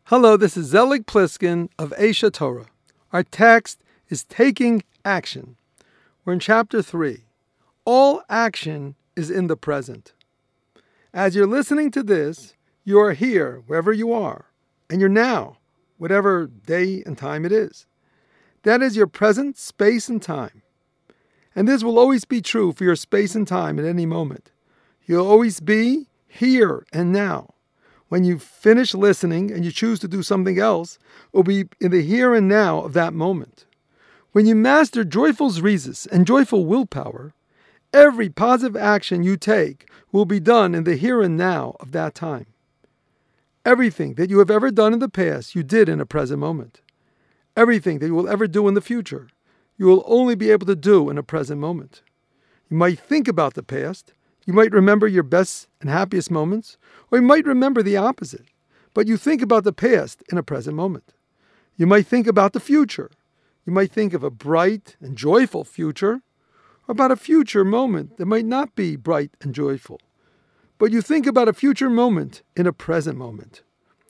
Hello, this is Zelig Pliskin of Aisha Torah. Our text is Taking Action. We're in chapter 3. All action is in the present. As you're listening to this, you are here, wherever you are, and you're now, whatever day and time it is. That is your present space and time. And this will always be true for your space and time at any moment. You'll always be here and now. When you finish listening and you choose to do something else, it will be in the here and now of that moment. When you master joyful zrizis and joyful willpower, every positive action you take will be done in the here and now of that time. Everything that you have ever done in the past, you did in a present moment. Everything that you will ever do in the future, you will only be able to do in a present moment. You might think about the past. You might remember your best and happiest moments, or you might remember the opposite, but you think about the past in a present moment. You might think about the future. You might think of a bright and joyful future, or about a future moment that might not be bright and joyful. But you think about a future moment in a present moment.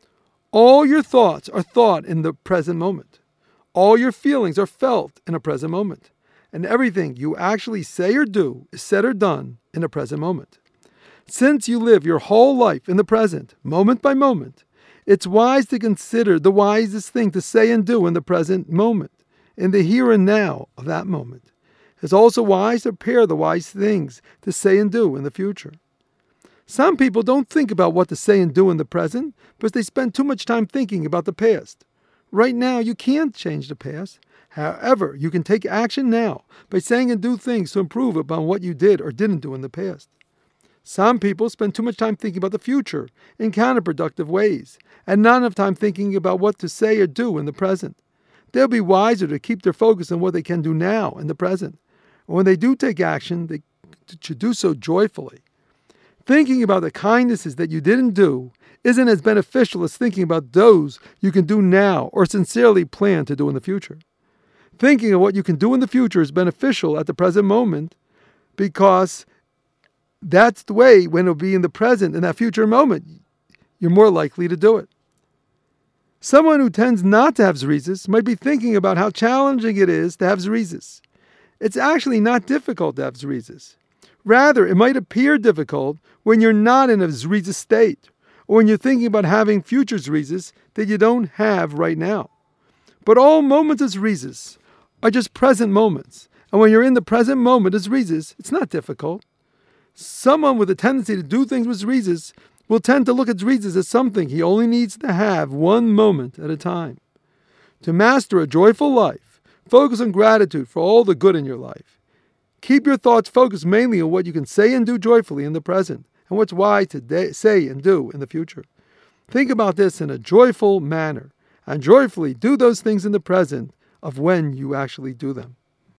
All your thoughts are thought in the present moment. All your feelings are felt in a present moment. And everything you actually say or do is said or done in a present moment. Since you live your whole life in the present, moment by moment, it's wise to consider the wisest thing to say and do in the present moment, in the here and now of that moment. It's also wise to prepare the wise things to say and do in the future. Some people don't think about what to say and do in the present because they spend too much time thinking about the past. Right now, you can't change the past. However, you can take action now by saying and do things to improve upon what you did or didn't do in the past. Some people spend too much time thinking about the future in counterproductive ways and not enough time thinking about what to say or do in the present. They'll be wiser to keep their focus on what they can do now in the present. And when they do take action, they should do so joyfully. Thinking about the kindnesses that you didn't do isn't as beneficial as thinking about those you can do now or sincerely plan to do in the future. Thinking of what you can do in the future is beneficial at the present moment because that's the way when it'll be in the present, in that future moment, you're more likely to do it. Someone who tends not to have zrizis might be thinking about how challenging it is to have zrizis. It's actually not difficult to have zrizis. Rather, it might appear difficult when you're not in a zrizis state or when you're thinking about having future zrizis that you don't have right now. But all moments of zrizis are just present moments. And when you're in the present moment of zrizis, it's not difficult. Someone with a tendency to do things with zrizis will tend to look at zrizis as something he only needs to have one moment at a time. To master a joyful life, focus on gratitude for all the good in your life. Keep your thoughts focused mainly on what you can say and do joyfully in the present and what's wise to say and do in the future. Think about this in a joyful manner and joyfully do those things in the present of when you actually do them.